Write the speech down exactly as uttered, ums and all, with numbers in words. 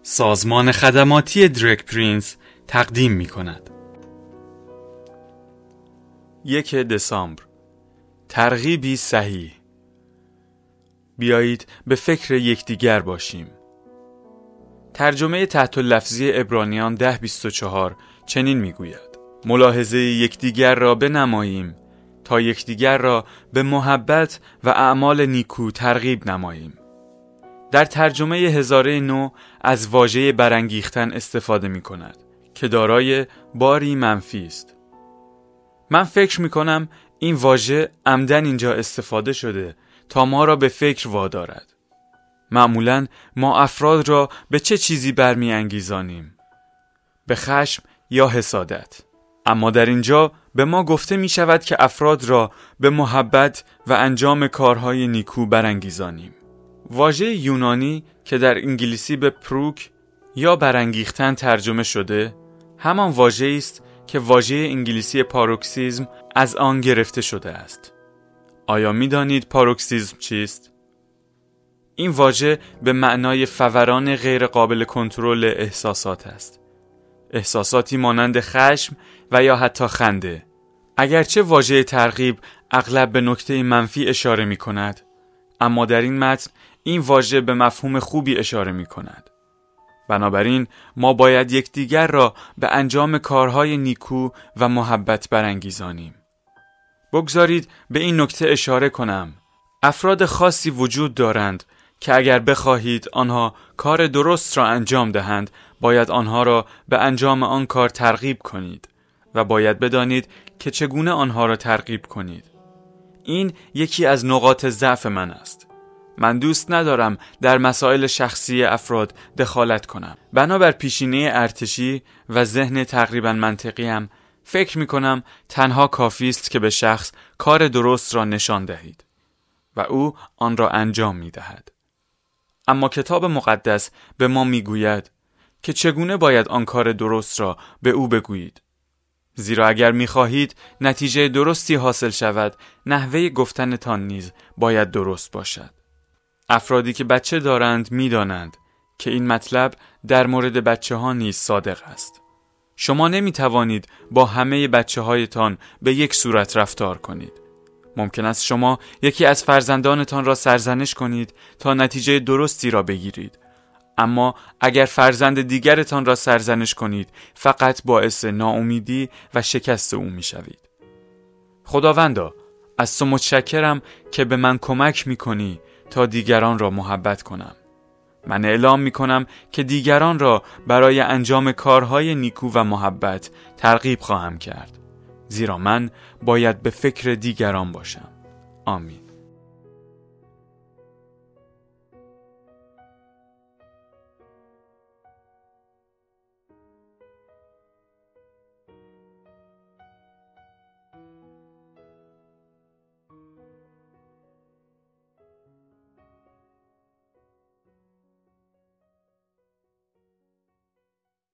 سازمان خدماتی درگ پرینس تقدیم می کند. یک دسامبر، ترغیبی صحیح. بیایید به فکر یکدیگر باشیم. ترجمه تحت اللفظی عبرانیان ده بیست و چهار چنین می گوید: ملاحظه یکدیگر را بنماییم تا یکدیگر را به محبت و اعمال نیکو ترغیب نماییم. در ترجمه هزاره نو از واژه برانگیختن استفاده می کند که دارای باری منفی است. من فکر می کنم این واژه عمدن اینجا استفاده شده تا ما را به فکر وادارد. معمولاً ما افراد را به چه چیزی برمی انگیزانیم؟ به خشم یا حسادت. اما در اینجا به ما گفته می شود که افراد را به محبت و انجام کارهای نیکو برانگیزانیم. واژه یونانی که در انگلیسی به پروک یا برانگیختن ترجمه شده، همان واژه‌ای است که واژه انگلیسی پاروکسیزم از آن گرفته شده است. آیا می دانید پاروکسیزم چیست؟ این واژه به معنای فوران غیر قابل کنترل احساسات است. احساساتی مانند خشم و یا حتی خنده. اگرچه واژه ترغیب اغلب به نکته منفی اشاره می کند، اما در این متن این واژه به مفهوم خوبی اشاره می کند. بنابراین ما باید یکدیگر را به انجام کارهای نیکو و محبت برانگیزانیم. بگذارید به این نکته اشاره کنم. افراد خاصی وجود دارند که اگر بخواهید آنها کار درست را انجام دهند، باید آنها را به انجام آن کار ترغیب کنید و باید بدانید که چگونه آنها را ترغیب کنید. این یکی از نقاط ضعف من است. من دوست ندارم در مسائل شخصی افراد دخالت کنم. بنابر پیشینه ارتشی و ذهن تقریبا منطقیم، فکر می کنم تنها کافی است که به شخص کار درست را نشان دهید و او آن را انجام می دهد. اما کتاب مقدس به ما می گوید که چگونه باید آن کار درست را به او بگویید. زیرا اگر می خواهید نتیجه درستی حاصل شود، نحوه گفتنتان نیز باید درست باشد. افرادی که بچه دارند می دانند که این مطلب در مورد بچه ها نیز صادق است. شما نمی توانید با همه بچه هایتان به یک صورت رفتار کنید. ممکن است شما یکی از فرزندانتان را سرزنش کنید تا نتیجه درستی را بگیرید. اما اگر فرزند دیگرتان را سرزنش کنید، فقط باعث ناامیدی و شکست او می شوید. خداوندا، از تو متشکرم که به من کمک می کنی تا دیگران را محبت کنم. من اعلام می کنم که دیگران را برای انجام کارهای نیکو و محبت ترغیب خواهم کرد. زیرا من باید به فکر دیگران باشم. آمین.